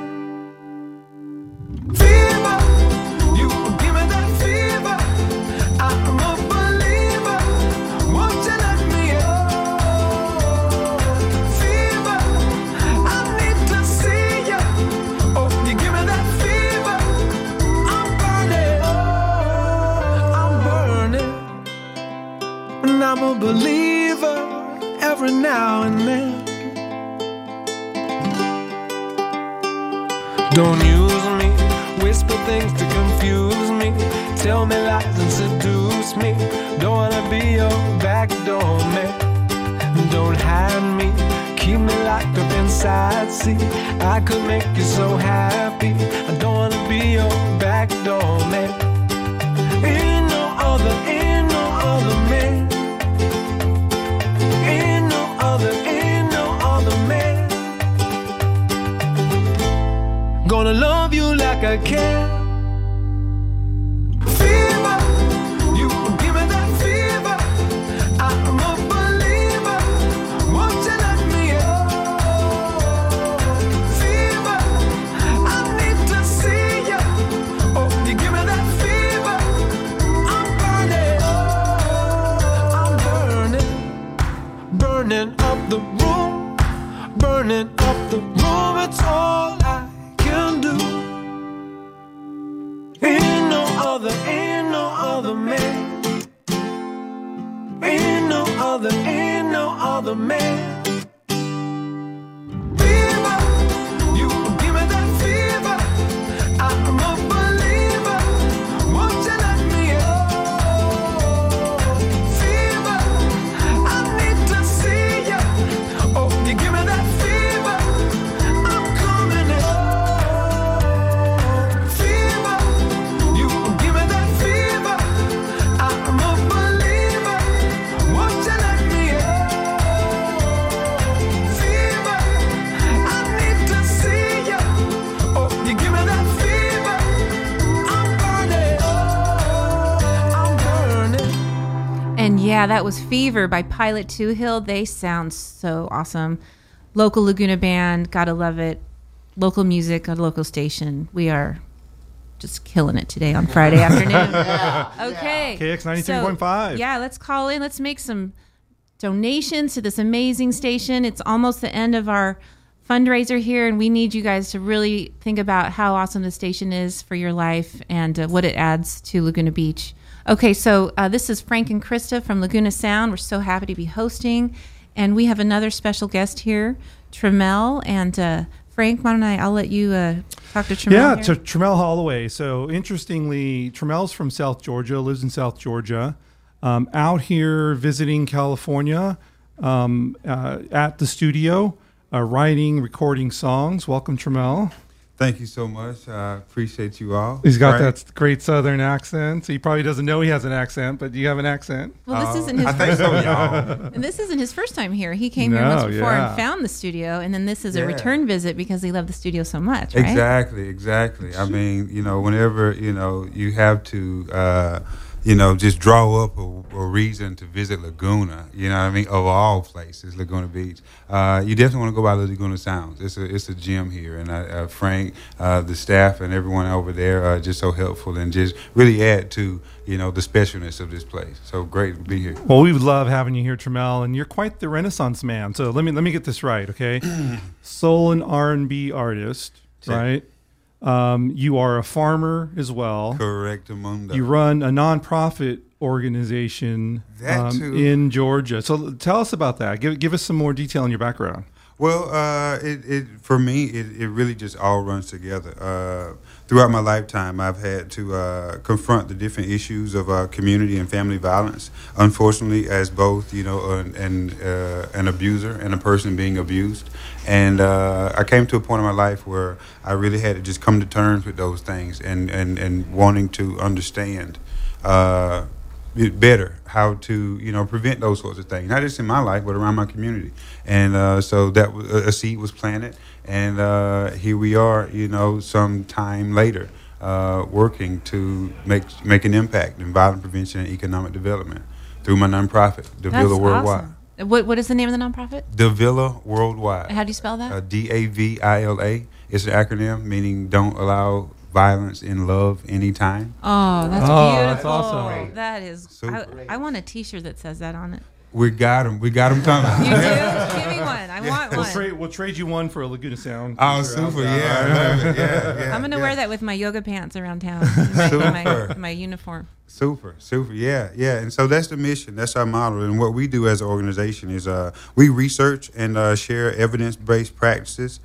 [SPEAKER 10] Fever, you give me that fever. I'm a believer. Won't you let me in? Fever, I need to see you. Oh, you give me that fever. I'm burning. And I'm a believer every now and then. Don't use me, whisper things to confuse me. Tell me lies and seduce me. Don't wanna be your backdoor man. Don't hide me, keep me locked up inside. See, I could make you so happy. I don't wanna be your backdoor man. Ain't no other man. Ain't no other man. Gonna love you like I can. Fever, you give me that fever. I'm a believer. Won't you let me in? Fever, I need to see you. Oh, you give me that fever. I'm burning up the room, burning up the room. It's all I can do. Ain't no other man. Ain't no other man. Fever, you give me that fever. I'm a believer. Won't you let me in? Fever, I need to see you. Oh, you give me that fever. I'm coming in. Fever, you give me that fever. I'm a believer. Won't you let me in? Fever, I need to see you. Oh, you give me that fever. I'm burning.
[SPEAKER 6] And yeah, that was Fever by Pilot Two Hill. They sound so awesome. Local Laguna band, gotta love it. Local music, a local station. We are just killing it today on Friday afternoon. Okay.
[SPEAKER 7] KX 93.5.
[SPEAKER 6] So, yeah, let's call in. Let's make some donations to this amazing station. It's almost the end of our fundraiser here, and we need you guys to really think about how awesome the station is for your life and what it adds to Laguna Beach. Okay, so this is Frank and Krista from Laguna Sound. We're so happy to be hosting, and we have another special guest here, Tremel. And Frank, why don't I'll let you talk to Tremel.
[SPEAKER 7] Yeah,
[SPEAKER 6] here.
[SPEAKER 7] to Tremel Holloway. So interestingly, Tremel's from South Georgia, lives in South Georgia, out here visiting California at the studio. writing, recording songs. Welcome, Tramel.
[SPEAKER 11] Thank you so much. I appreciate you all.
[SPEAKER 7] He's got that great Southern accent. So he probably doesn't know he has an accent, but you have an accent.
[SPEAKER 6] Well, this isn't his
[SPEAKER 11] I think so, y'all.
[SPEAKER 6] And this isn't his first time here. He came here once before and found the studio, and then this is a return visit because he loved the studio so much, right?
[SPEAKER 11] Exactly. I mean, whenever, you have to, just draw up a reason to visit Laguna, you know what I mean, of all places, Laguna Beach. You definitely want to go by the Laguna Sounds. It's a gym here, and Frank, the staff, and everyone over there are just so helpful and just really add to, the specialness of this place. So great to be here.
[SPEAKER 7] Well, we would love having you here, Tramel, and you're quite the Renaissance man. So let me get this right, okay? Soul and R&B artist, right? You are a farmer as well.
[SPEAKER 11] Correct, Amundo.
[SPEAKER 7] You run a nonprofit organization in Georgia. So tell us about that. Give us some more detail on your background.
[SPEAKER 11] Well, for me, it really just all runs together. Throughout my lifetime, I've had to confront the different issues of community and family violence. Unfortunately, as both, an abuser and a person being abused. And I came to a point in my life where I really had to just come to terms with those things and wanting to understand better how to prevent those sorts of things, not just in my life but around my community. And so that a seed was planted, and here we are some time later working to make an impact in violence prevention and economic development through my nonprofit, Davila Worldwide.
[SPEAKER 6] Awesome. What is the name of the nonprofit?
[SPEAKER 11] Davila Worldwide.
[SPEAKER 6] How do you spell that?
[SPEAKER 11] DAVILA. It's an acronym meaning Don't Allow Violence in Love Anytime.
[SPEAKER 6] Oh, that's beautiful.
[SPEAKER 7] That's awesome.
[SPEAKER 6] That is. I want a T-shirt that says that on it.
[SPEAKER 11] We got them coming.
[SPEAKER 6] You do? Give me one. I want one.
[SPEAKER 7] We'll trade you one for a Laguna Sound.
[SPEAKER 11] Oh, super. Yeah, I love it. Yeah.
[SPEAKER 6] I'm going to wear that with my yoga pants around town. My uniform.
[SPEAKER 11] Super. Yeah. And so that's the mission. That's our model. And what we do as an organization is we research and share evidence-based practices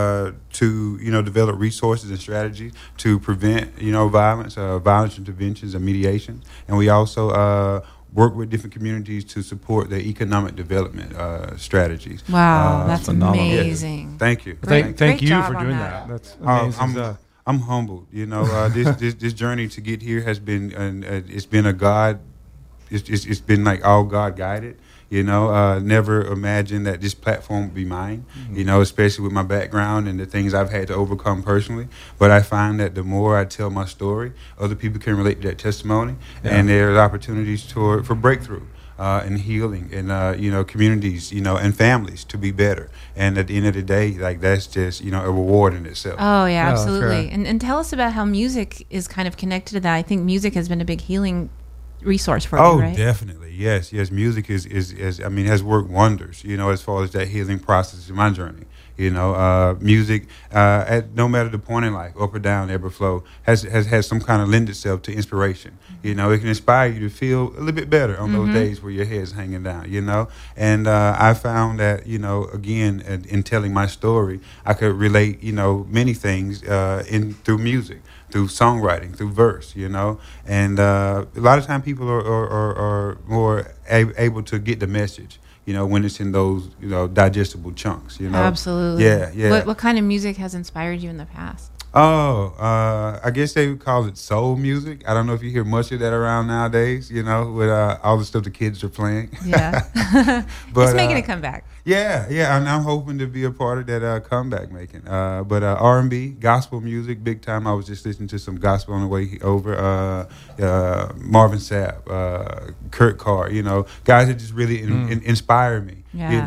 [SPEAKER 11] to, develop resources and strategies to prevent, violence, violence interventions and mediation. And we also work with different communities to support their economic development strategies.
[SPEAKER 6] Wow, that's amazing.
[SPEAKER 11] Yeah. Thank you.
[SPEAKER 7] Thank you for doing that. That's amazing.
[SPEAKER 11] I'm humbled. This journey to get here has been, it's been a God. It's been like all God guided. Never imagined that this platform would be mine. Especially with my background and the things I've had to overcome personally. But I find that the more I tell my story, other people can relate to that testimony, and there's opportunities for breakthrough. And healing, and communities, and families to be better. And at the end of the day, that's just a reward in itself.
[SPEAKER 6] Oh yeah, absolutely. And tell us about how music is kind of connected to that. I think music has been a big healing resource for you, right?
[SPEAKER 11] Oh, definitely. Yes. Music has worked wonders. As far as that healing process in my journey. Music, no matter the point in life, up or down, ebb or flow, has some kind of lend itself to inspiration. It can inspire you to feel a little bit better on those days where your head's hanging down, And I found that, again, in telling my story, I could relate, many things through music, through songwriting, through verse, And a lot of times people are more able to get the message. When it's in those, digestible chunks,
[SPEAKER 6] Absolutely.
[SPEAKER 11] Yeah.
[SPEAKER 6] What kind of music has inspired you in the past?
[SPEAKER 11] Oh, I guess they would call it soul music. I don't know if you hear much of that around nowadays, with all the stuff the kids are playing.
[SPEAKER 6] Yeah.
[SPEAKER 11] But,
[SPEAKER 6] it's making a comeback.
[SPEAKER 11] Yeah, and I'm hoping to be a part of that comeback making. But R&B, gospel music, big time. I was just listening to some gospel on the way over. Marvin Sapp, Kurt Carr, guys that just really inspire me,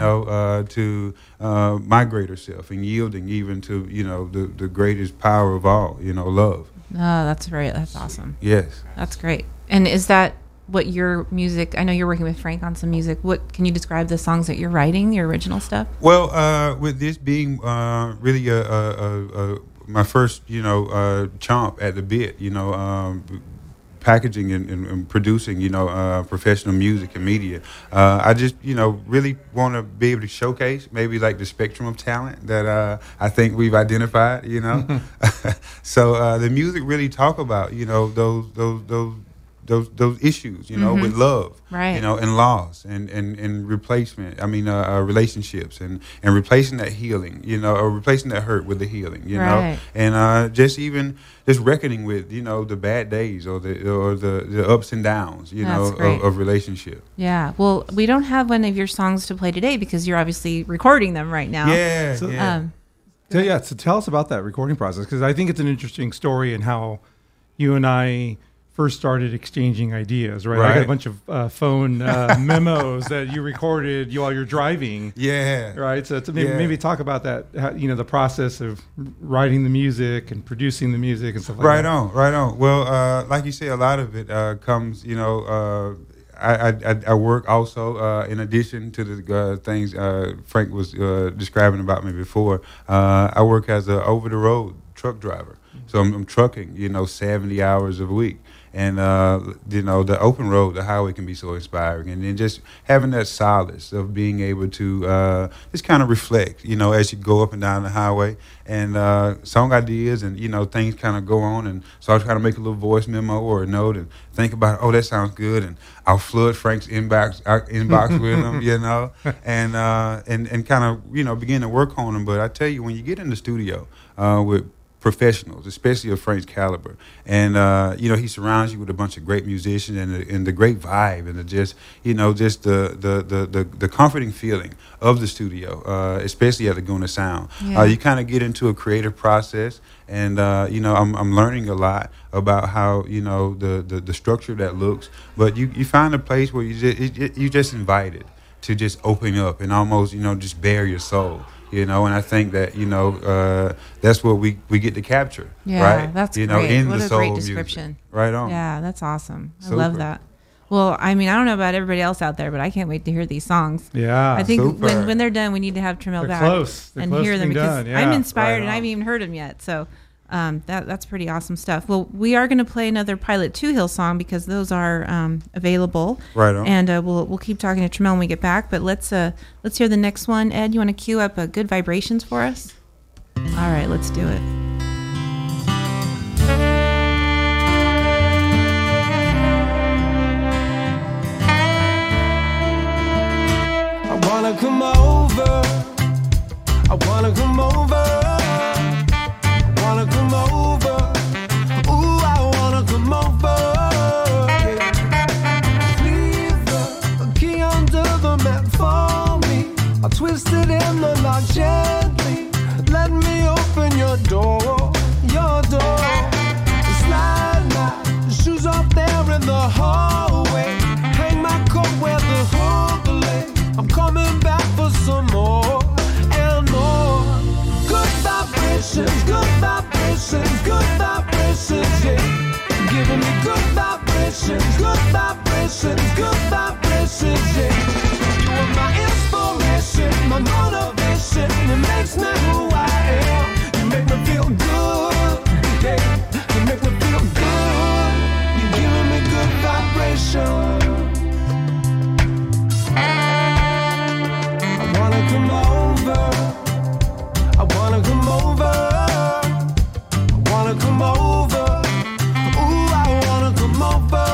[SPEAKER 11] to my greater self and yielding even to, the greatest power of all, love.
[SPEAKER 6] Oh, that's right. That's awesome.
[SPEAKER 11] Yes.
[SPEAKER 6] That's great. And is that what your music, I know you're working with Frank on some music. What can you describe the songs that you're writing, your original stuff?
[SPEAKER 11] Well, with this being really my first, chomp at the bit, packaging and producing, professional music and media. I just, really want to be able to showcase maybe like the spectrum of talent that I think we've identified, So the music really talk about, those those issues, with love,
[SPEAKER 6] Right.
[SPEAKER 11] and loss and replacement. I mean, relationships and replacing that healing, or replacing that hurt with the healing,
[SPEAKER 6] Right.
[SPEAKER 11] and just reckoning with, the bad days or the ups and downs, of relationship.
[SPEAKER 6] Yeah. Well, we don't have one of your songs to play today because you're obviously recording them right now.
[SPEAKER 11] Yeah.
[SPEAKER 7] So-
[SPEAKER 11] yeah.
[SPEAKER 7] So tell us about that recording process, because I think it's an interesting story and how you and I first started exchanging ideas, right? I got a
[SPEAKER 11] Right.
[SPEAKER 7] bunch of phone memos that you recorded while you're driving.
[SPEAKER 11] Yeah.
[SPEAKER 7] Right. So
[SPEAKER 11] Yeah.
[SPEAKER 7] maybe talk about that, how, the process of writing the music and producing the music and stuff like
[SPEAKER 11] Right
[SPEAKER 7] that.
[SPEAKER 11] on. Well, like you say, a lot of it comes, I work also, in addition to the things Frank was describing about me before, I work as an over-the-road truck driver. So I'm trucking, 70 hours a week. And, the open road, the highway can be so inspiring. And then just having that solace of being able to just kind of reflect, as you go up and down the highway. And song ideas and, things kind of go on. And so I'll try to make a little voice memo or a note and think about, oh, that sounds good. And I'll flood Frank's inbox with them, and kind of, begin to work on them. But I tell you, when you get in the studio with professionals, especially of Frank's caliber, and he surrounds you with a bunch of great musicians and the great vibe and the comforting feeling of the studio, especially at Laguna Sound.
[SPEAKER 6] Yeah.
[SPEAKER 11] You kind of get into a creative process, and I'm learning a lot about how the structure of that looks. But you find a place where you just invited to just open up and almost just bare your soul. And I think that that's what we get to capture,
[SPEAKER 6] Yeah,
[SPEAKER 11] right?
[SPEAKER 6] that's
[SPEAKER 11] in
[SPEAKER 6] great. What
[SPEAKER 11] the
[SPEAKER 6] a
[SPEAKER 11] soul
[SPEAKER 6] great
[SPEAKER 11] of music.
[SPEAKER 6] description.
[SPEAKER 11] Right on.
[SPEAKER 6] Yeah, that's awesome. I
[SPEAKER 11] Super.
[SPEAKER 6] love that. Well, I mean, I don't know about everybody else out there, but I can't wait to hear these songs.
[SPEAKER 7] Yeah.
[SPEAKER 6] I think
[SPEAKER 11] Super.
[SPEAKER 6] when they're done, we need to have Trammell
[SPEAKER 7] They're
[SPEAKER 6] back
[SPEAKER 7] close. They're
[SPEAKER 6] and
[SPEAKER 7] close
[SPEAKER 6] hear
[SPEAKER 7] to
[SPEAKER 6] them
[SPEAKER 7] being
[SPEAKER 6] because
[SPEAKER 7] done. Yeah,
[SPEAKER 6] I'm inspired
[SPEAKER 7] right
[SPEAKER 6] and I
[SPEAKER 7] on.
[SPEAKER 6] haven't even heard them yet. So that's pretty awesome stuff. Well, we are going to play another Pilot 2 Hill song because those are available.
[SPEAKER 11] Right on.
[SPEAKER 6] And we'll keep talking to Trammell when we get back. But let's hear the next one. Ed, you want to cue up Good Vibrations for us? All right, let's do it.
[SPEAKER 10] I wanna come over. I wanna come over. I wanna come over. Ooh, I wanna come over. Yeah. Leave the key under the mat for me. I twist it in the lock gently. Let me open your door, your door. Slide my shoes off there in the hallway. Hang my coat where the hook lay. I'm coming back for some more and more. Good vibrations, good vibrations, good vibrations, yeah. Giving me good vibrations, good vibrations, good vibrations, yeah. You are my inspiration, my motivation. It makes me who I am. You make me feel good, yeah. You make me feel good. You're giving me good vibrations. I wanna come over. I wanna come over. I wanna come over. Ooh, I wanna come over.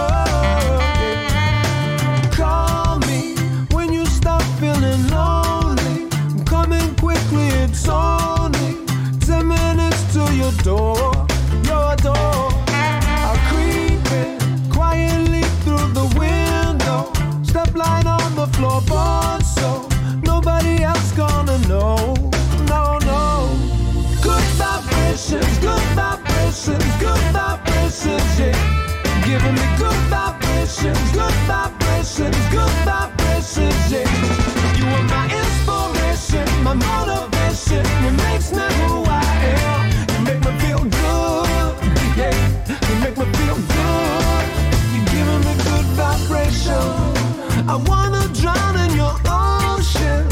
[SPEAKER 10] Yeah. Call me when you stop feeling lonely. I'm coming quickly, it's only 10 minutes to your door, your door. I'll creep in quietly through the window. Step light on the floorboard so nobody else gonna know. No, no. Good vibrations, good vibrations, good vibrations, yeah. Giving me good vibrations, good vibrations, good vibrations, yeah. You are my inspiration, my motivation. It makes me who I am. You make me feel good, yeah. You make me feel good. You're giving me good vibration. I wanna drown in your ocean,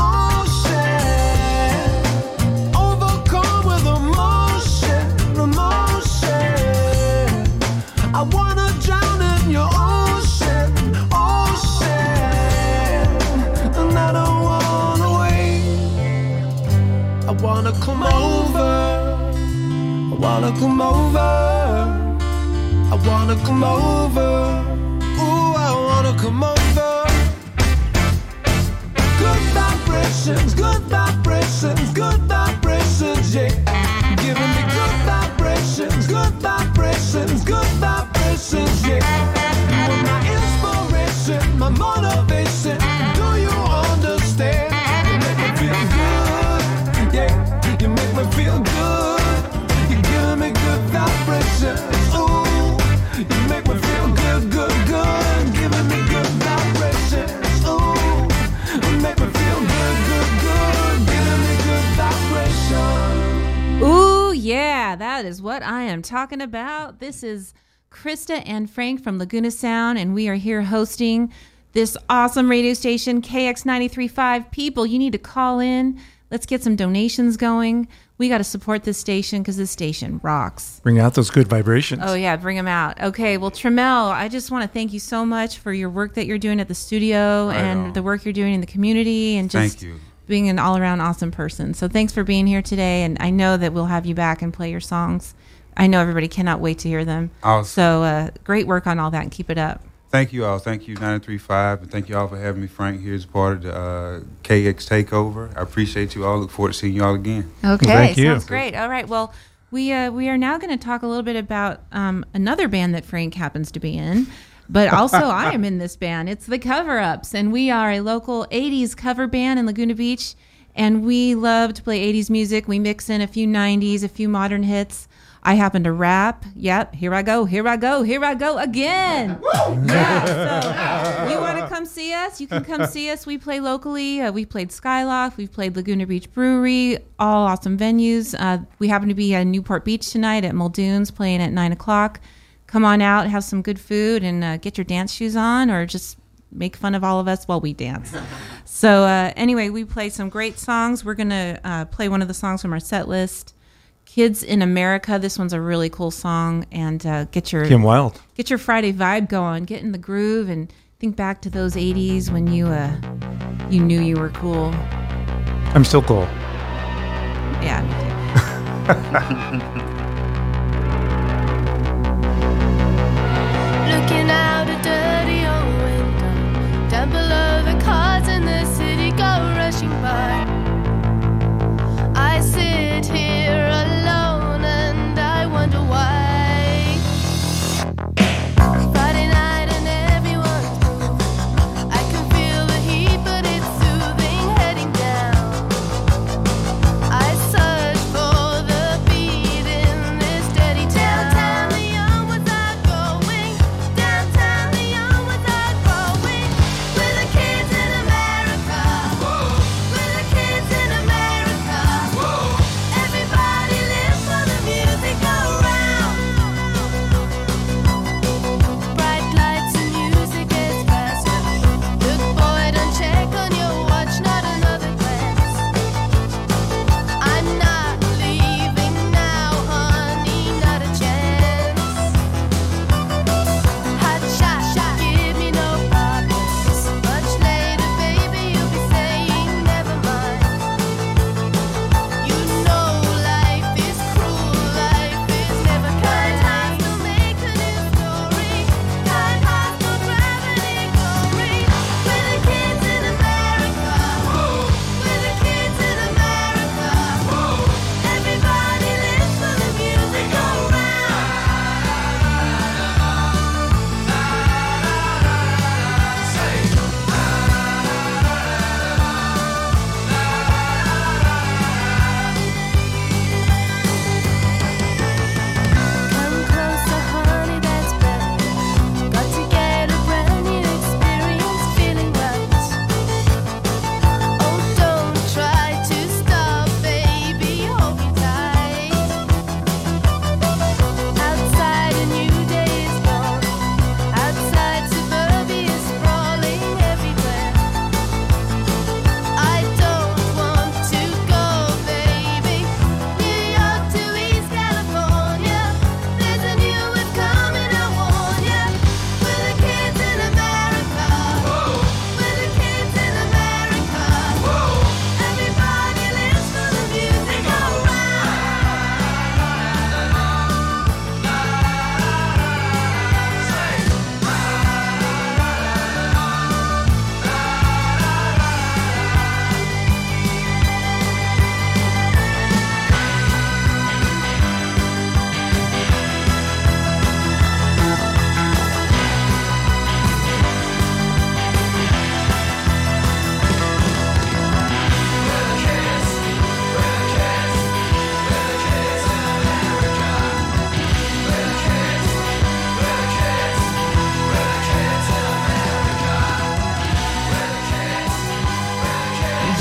[SPEAKER 10] ocean. Overcome with emotion, emotion. I wanna drown in your ocean, ocean. And I don't wanna wait. I wanna come over. I wanna come over. I wanna come over. wanna come over. Good vibrations, good vibrations, good vibrations, yeah. Giving me good vibrations, good vibrations, good vibrations, yeah. You are my inspiration, my motivation. Do you understand? You make me feel good, yeah. You make me feel good. You're giving me good vibrations, ooh. You make me feel good, good, good. Giving me good vibrations, ooh. You make me feel good, good, good. Giving me good vibrations.
[SPEAKER 6] Ooh, yeah, that is what I am talking about. This is Krista and Frank from Laguna Sound, and we are here hosting this awesome radio station, KX 93.5. People, you need to call in. Let's get some donations going. We got to support this station because this station rocks.
[SPEAKER 7] Bring out those good vibrations.
[SPEAKER 6] Oh, yeah, bring them out. Okay, well, Tremel, I just want to thank you so much for your work that you're doing at the studio and the work you're doing in the community and just being an all-around awesome person. So thanks for being here today, and I know that we'll have you back and play your songs. I know everybody cannot wait to hear them.
[SPEAKER 11] Awesome.
[SPEAKER 6] So great work on all that, and keep it up.
[SPEAKER 11] Thank you all. Thank you, 93.5, and thank you all for having me, Frank, here as part of the KX Takeover. I appreciate you all. Look forward to seeing you all again.
[SPEAKER 6] Okay,
[SPEAKER 7] thank you.
[SPEAKER 6] Sounds great. All right, well, we are now going to talk a little bit about another band that Frank happens to be in, but also I am in this band. It's the Cover-Ups, and we are a local 80s cover band in Laguna Beach, and we love to play 80s music. We mix in a few 90s, a few modern hits. I happen to rap. Yep, here I go again. Yeah, so you want to come see us? You can come see us. We play locally. We played Skyloft. We've played Laguna Beach Brewery, all awesome venues. We happen to be at Newport Beach tonight at Muldoon's playing at 9 o'clock. Come on out, have some good food, and get your dance shoes on, or just make fun of all of us while we dance. So anyway, we play some great songs. We're going to play one of the songs from our set list. Kids in America. This one's a really cool song, and get your
[SPEAKER 7] Kim Wilde.
[SPEAKER 6] Get your Friday vibe going. Get in the groove and think back to those 80s when you knew you were cool.
[SPEAKER 7] I'm still cool.
[SPEAKER 6] Yeah, me too.
[SPEAKER 12] Looking out a dirty old window, down below the cars in the city go rushing by. I sit here alone and I wonder why. Friday night and everyone's moving. I can feel the heat, but it's soothing, heading down. I search for the beat in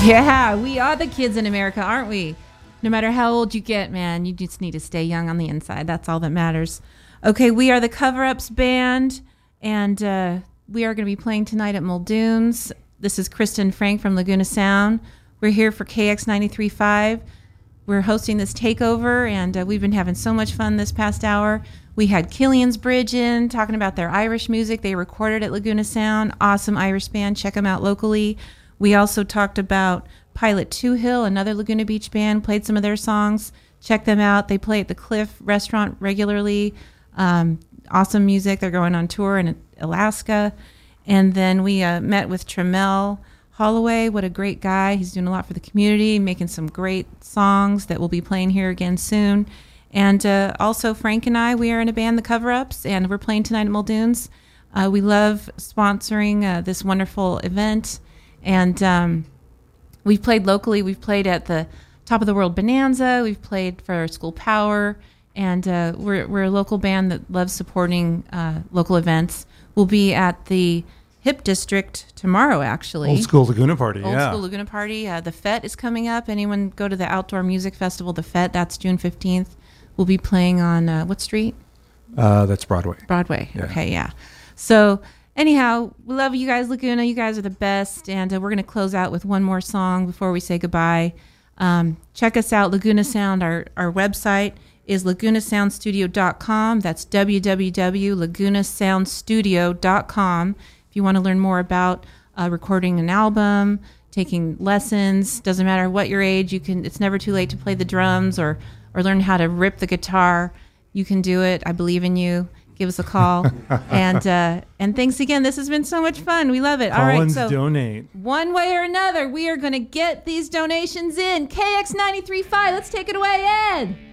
[SPEAKER 6] Yeah, we are the kids in America, aren't we? No matter how old you get, man, you just need to stay young on the inside. That's all that matters. Okay, we are the Cover Ups Band, and we are going to be playing tonight at Muldoon's. This is Kristen Frank from Laguna Sound. We're here for KX 93.5. We're hosting this takeover, and we've been having so much fun this past hour. We had Killian's Bridge in, talking about their Irish music. They recorded at Laguna Sound. Awesome Irish band. Check them out locally. We also talked about Pilot Two Hill, another Laguna Beach band, played some of their songs. Check them out. They play at the Cliff restaurant regularly. Awesome music. They're going on tour in Alaska. And then we met with Tremel Holloway. What a great guy. He's doing a lot for the community, making some great songs that we'll be playing here again soon. And also Frank and I, we are in a band, The Cover Ups, and we're playing tonight at Muldoon's. We love sponsoring this wonderful event. And we've played locally. We've played at the Top of the World Bonanza. We've played for School Power. And we're a local band that loves supporting local events. We'll be at the Hip District tomorrow, actually.
[SPEAKER 7] Old School Laguna Party,
[SPEAKER 6] Old School Laguna Party. The FET is coming up. Anyone go to the Outdoor Music Festival, the FET, that's June 15th. We'll be playing on, what street?
[SPEAKER 7] That's Broadway.
[SPEAKER 6] Broadway,
[SPEAKER 7] Yeah.
[SPEAKER 6] Okay, yeah. So anyhow, we love you guys, Laguna. You guys are the best. And we're going to close out with one more song before we say goodbye. Check us out, Laguna Sound. Our website is lagunasoundstudio.com. That's www.lagunasoundstudio.com. If you want to learn more about recording an album, taking lessons, doesn't matter what your age, you can. It's never too late to play the drums or learn how to rip the guitar. You can do it. I believe in you. Give us a call. And thanks again. This has been so much fun. We love it. All right, so
[SPEAKER 7] donate.
[SPEAKER 6] One way or another, we are going to get these donations in. KX 93.5. Let's take it away, Ed.